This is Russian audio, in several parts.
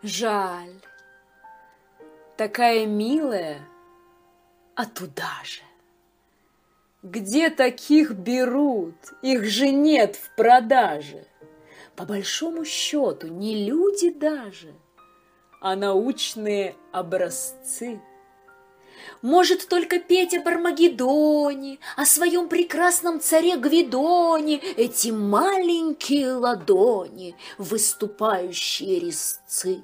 Жаль, такая милая, а туда же. Где таких берут? Их же нет в продаже. По большому счету не люди даже, а научные образцы. Может только петь об Армагеддоне, о своем прекрасном царе Гвидоне, эти маленькие ладони, выступающие резцы.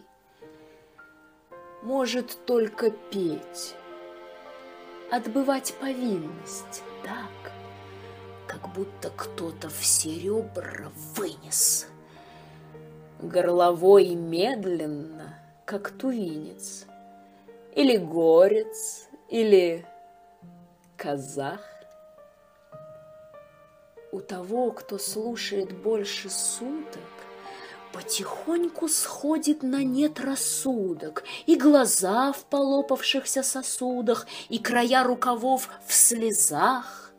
Может только петь, отбывать повинность так, как будто кто-то все ребра вынес. Горловой медленно, как тувинец, или горец, или казах. У того, кто слушает больше суток, потихоньку сходит на нет рассудок, и глаза в полопавшихся сосудах, и края рукавов в слезах.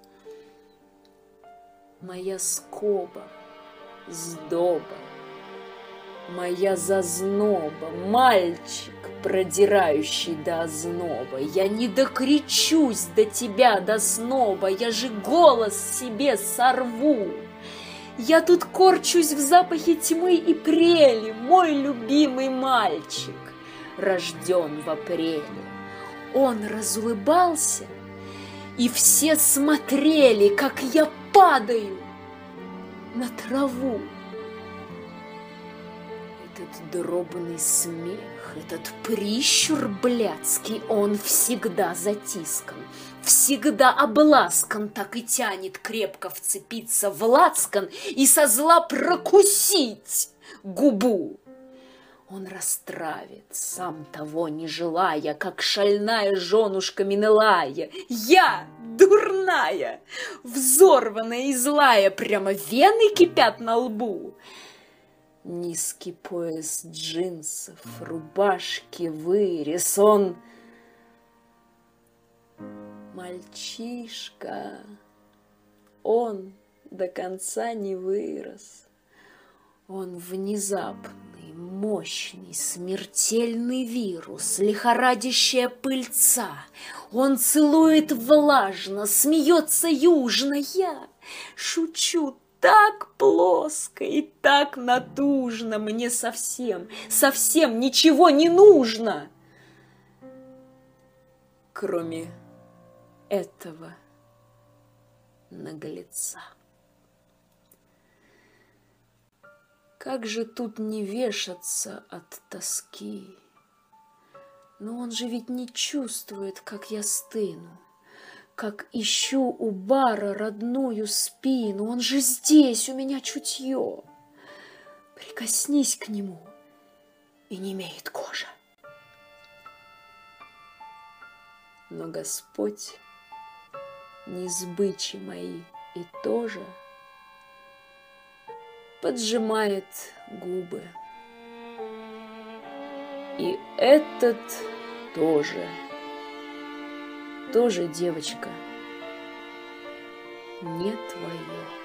Моя скоба, сдоба, моя зазноба, мальчик, продирающий до озноба, я не докричусь до тебя, до сноба, я же голос себе сорву. Я тут корчусь в запахе тьмы и прели, мой любимый мальчик, рожден в апреле. Он разулыбался, и все смотрели, как я падаю на траву. Этот дробный смех, этот прищур блядский, он всегда затискан, всегда обласкан, так и тянет крепко вцепиться в лацкан и со зла прокусить губу. Он растравит, сам того не желая, как шальная женушка Менелая. Я, дурная, взорванная и злая, прямо вены кипят на лбу. Низкий пояс джинсов, рубашки, вырез, он мальчишка, он до конца не вырос. Он внезапный, мощный, смертельный вирус, лихорадящая пыльца. Он целует влажно, смеется южно. Я шучу так плоско и так натужно, мне совсем, совсем ничего не нужно, кроме этого наглеца. Как же тут не вешаться от тоски? Но он же ведь не чувствует, как я стыну, как ищу у бара родную спину. Он же здесь, у меня чутье. Прикоснись к нему, и немеет кожа. Но Господь не сбычи мои и тоже поджимает губы. И этот тоже, девочка, не твое.